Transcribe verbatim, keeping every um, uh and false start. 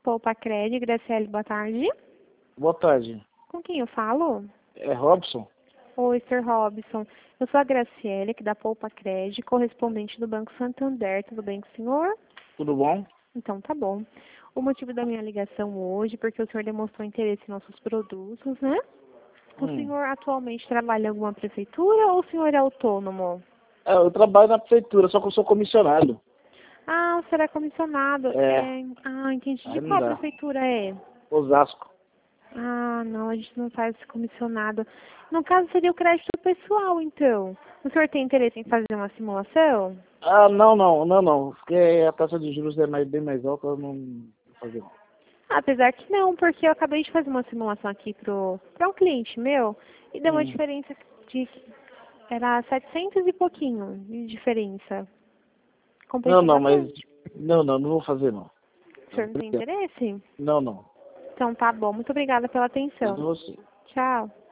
Poupa Cred, Graciele, boa tarde. Boa tarde. Com quem eu falo? É Robson? Oi, senhor Robson. Eu sou a Graciele, aqui da Poupa Cred, correspondente do Banco Santander. Tudo bem com o senhor? Tudo bom? Então, tá bom. O motivo da minha ligação hoje, porque o senhor demonstrou interesse em nossos produtos, né? O Hum. senhor atualmente trabalha em alguma prefeitura ou o senhor é autônomo? É, eu trabalho na prefeitura, só que eu sou comissionado. Ah, o senhor é comissionado. É. É... Ah, entendi. De Aí não qual dá. prefeitura é? Osasco. Ah, não, a gente não faz comissionado. No caso, seria o crédito pessoal, então. O senhor tem interesse em fazer uma simulação? Ah, não, não, não, não. Porque a taxa de juros é mais, bem mais alta, eu não vou fazer não. Apesar que não, porque eu acabei de fazer uma simulação aqui pro, para um cliente meu e deu uma Hum. diferença de... Era setecentos e pouquinho de diferença. Não, Compensou não, mas... bastante. Não, não, não vou fazer não. O senhor não tem interesse? Não, não. Então tá bom. Muito obrigada pela Mas atenção. você. Tchau.